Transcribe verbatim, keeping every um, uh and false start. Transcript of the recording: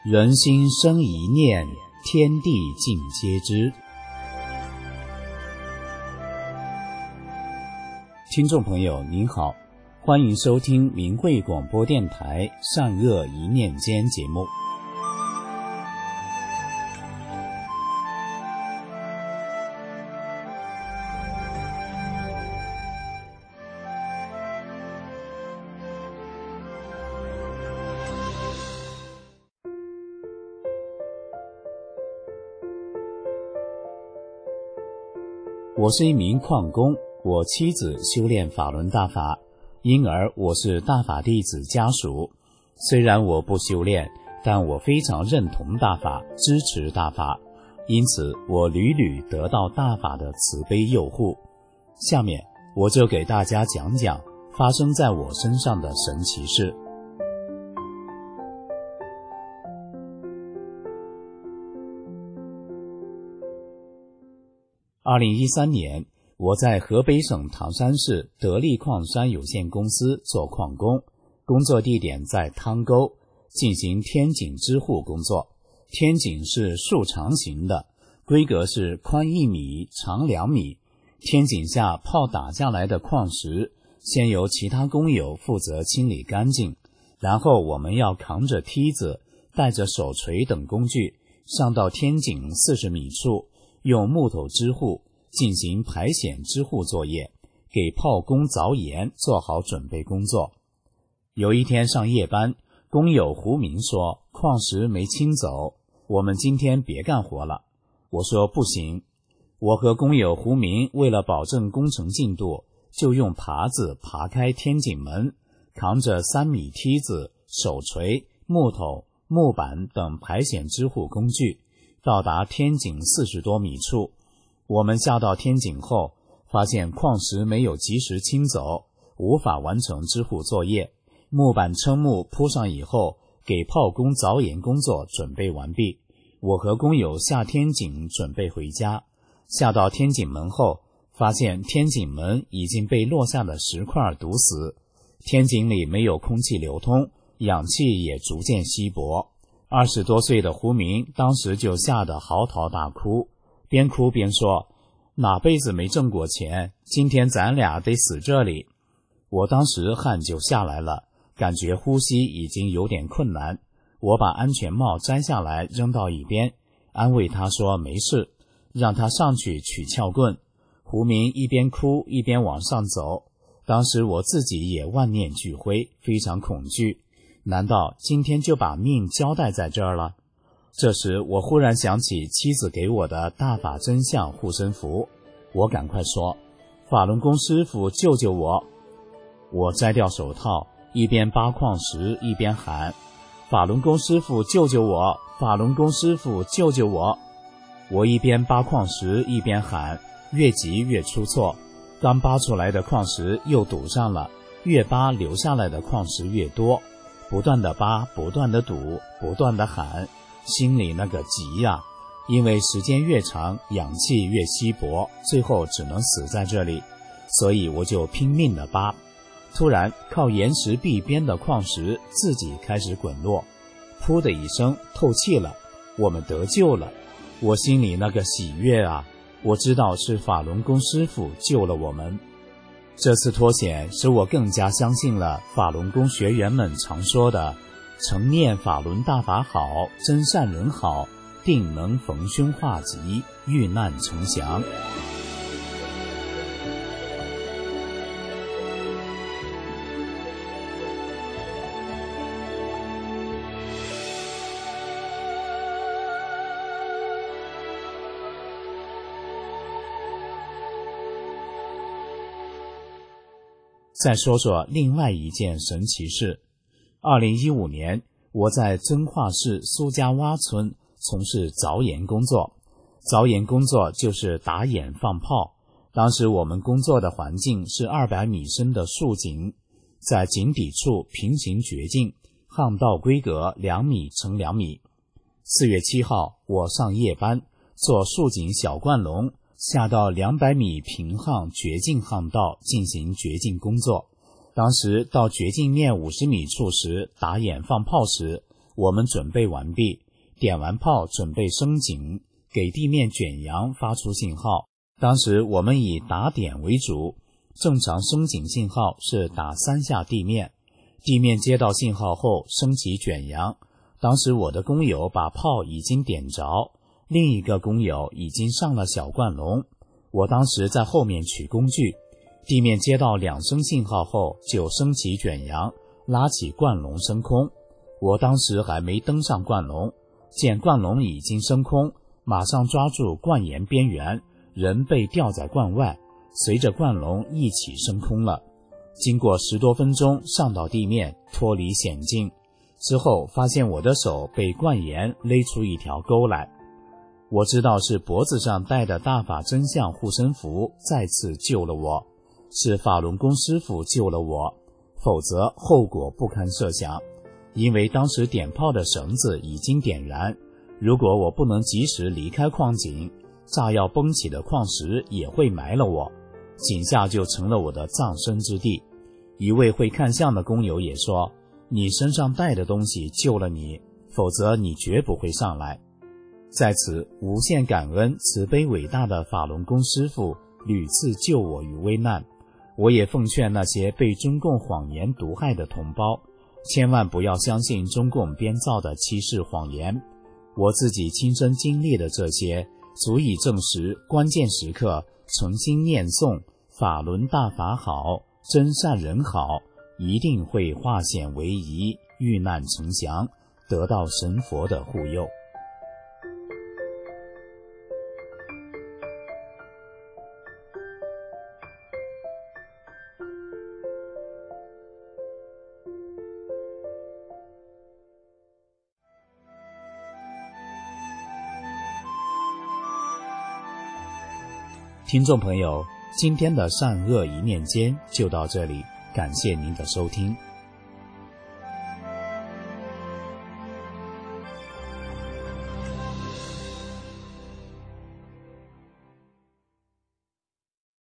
人心生一念，天地尽皆知。听众朋友您好，欢迎收听明慧广播电台善恶一念间节目。我是一名矿工，我妻子修炼法轮大法，因而我是大法弟子家属。虽然我不修炼，但我非常认同大法，支持大法，因此我屡屡得到大法的慈悲佑护。下面我就给大家讲讲发生在我身上的神奇事。二零一三年，我在河北省唐山市得力矿山有限公司做矿工，工作地点在汤沟，进行天井支护工作。天井是竖长形的，规格是宽一米，长两米。天井下泡打下来的矿石，先由其他工友负责清理干净，然后我们要扛着梯子，带着手锤等工具，上到天井四十米处，用木头支护进行排险支护作业，给炮工凿岩做好准备工作。有一天上夜班，工友胡明说矿石没清走，我们今天别干活了。我说不行，我和工友胡明为了保证工程进度，就用耙子爬开天井门，扛着三米梯子、手锤、木头、木板等排险支护工具，到达天井四十多米处。我们下到天井后，发现矿石没有及时清走，无法完成支护作业。木板撑木铺上以后，给炮工凿岩工作准备完毕。我和工友下天井准备回家。下到天井门后，发现天井门已经被落下的石块堵死，天井里没有空气流通，氧气也逐渐稀薄。二十多岁的胡明当时就吓得嚎啕大哭，边哭边说，哪辈子没挣过钱，今天咱俩得死这里。我当时汗就下来了，感觉呼吸已经有点困难。我把安全帽摘下来扔到一边，安慰他说没事，让他上去取撬棍。胡明一边哭一边往上走，当时我自己也万念俱灰，非常恐惧，难道今天就把命交代在这儿了？这时我忽然想起妻子给我的大法真相护身符，我赶快说，法轮功师傅救救我。我摘掉手套，一边扒矿石一边喊，法轮功师傅救救我，法轮功师傅救救我。我一边扒矿石一边喊，越急越出错，刚扒出来的矿石又堵上了，越扒留下来的矿石越多，不断的扒，不断的堵，不断的喊，心里那个急呀、啊！因为时间越长，氧气越稀薄，最后只能死在这里，所以我就拼命的扒。突然，靠岩石壁边的矿石自己开始滚落，噗的一声透气了，我们得救了。我心里那个喜悦啊！我知道是法轮功师傅救了我们。这次脱险使我更加相信了法轮功学员们常说的诚念法轮大法好，真善人好，定能逢凶化吉，遇难成祥。再说说另外一件神奇事。二零一五年，我在遵化市苏家洼村从事凿岩工作。凿岩工作就是打眼放炮。当时我们工作的环境是二百米深的竖井，在井底处平行掘进，巷道规格两米乘两米。四月七号，我上夜班，做竖井小灌笼，下到两百米平巷掘进巷道进行掘进工作。当时到掘进面五十米处时，打眼放炮时， 我们准备完毕，点完炮准备升井，给地面卷扬发出信号。当时我们以打点为主，正常升井信号是打三下地面，地面接到信号后升起卷扬。当时我的工友把炮已经点着，另一个工友已经上了小灌笼，我当时在后面取工具，地面接到两声信号后就升起卷扬，拉起灌笼升空。我当时还没登上灌笼，见灌笼已经升空，马上抓住灌沿边缘，人被吊在灌外，随着灌笼一起升空了。经过十多分钟上到地面，脱离险境之后，发现我的手被灌沿勒出一条沟来。我知道是脖子上戴的大法真相护身符再次救了我，是法轮功师父救了我，否则后果不堪设想。因为当时点炮的绳子已经点燃，如果我不能及时离开矿井，炸药崩起的矿石也会埋了我，井下就成了我的葬身之地。一位会看相的工友也说，你身上带的东西救了你，否则你绝不会上来。在此无限感恩慈悲伟大的法轮功师父屡次救我于危难。我也奉劝那些被中共谎言毒害的同胞，千万不要相信中共编造的欺世谎言。我自己亲身经历的这些，足以证实关键时刻诚心念诵法轮大法好，真善人好，一定会化险为夷，遇难成祥，得到神佛的护佑。听众朋友，今天的善恶一念间就到这里，感谢您的收听。